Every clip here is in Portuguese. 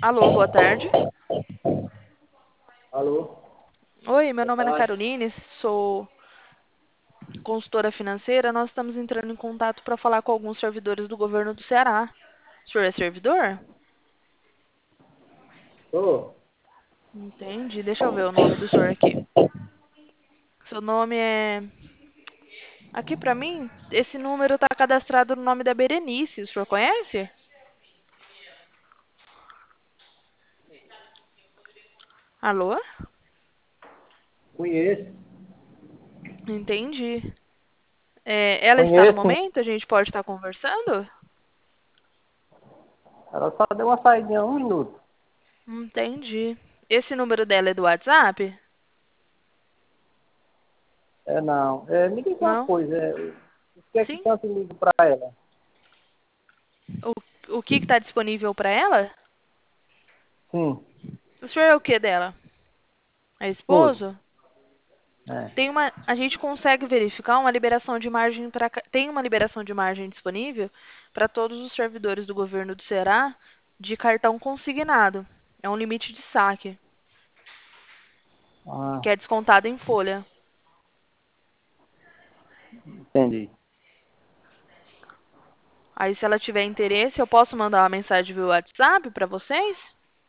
Alô, boa tarde. Alô, Oi, meu boa nome é Ana tarde. Caroline, sou consultora financeira. Nós estamos entrando em contato para falar com alguns servidores do governo do Ceará. O senhor é servidor? Ô, Entendi. Deixa eu ver o nome do senhor aqui. Seu nome é. Aqui pra mim, esse número tá cadastrado no nome da Berenice. O senhor conhece? Alô? conheço, Entendi. Ela está no conheço sim. momento? A gente pode estar conversando? Ela só deu uma saída 1 minuto. Entendi. Esse número dela é do WhatsApp? É, não. É, me diga uma Não? coisa, o que é que Sim. tanto ligo pra ela? O que está disponível para ela? Sim, O senhor é o que dela? É esposo. esposo? É. A gente consegue verificar uma liberação de margem tem uma liberação de margem disponível para todos os servidores do governo do Ceará de cartão consignado. É um limite de saque, Ah, que é descontado em folha. entendi. Aí, se ela tiver interesse, eu posso mandar uma mensagem via WhatsApp para vocês?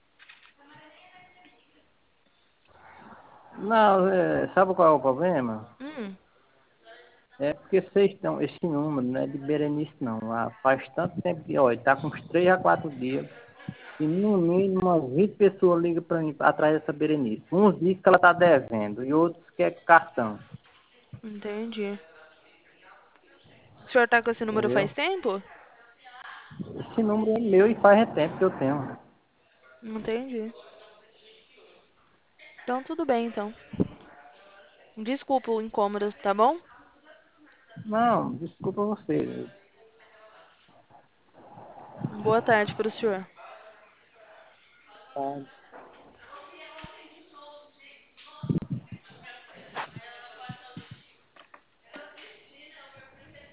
Não, sabe qual é o problema? Hum, É porque vocês estão, esse número não é de Berenice não. Faz tanto tempo que, olha, tá com uns 3 a 4 dias. E no mínimo umas 20 pessoas ligam para mim atrás dessa Berenice. Uns dizem que ela tá devendo e outros querem cartão. entendi. O senhor tá com esse número Entendeu? faz tempo? Esse número é meu e faz tempo que eu tenho. Entendi. Então, tudo bem, então. Desculpa o incômodo, tá bom? Não, desculpa você. Boa tarde para o senhor. Tá?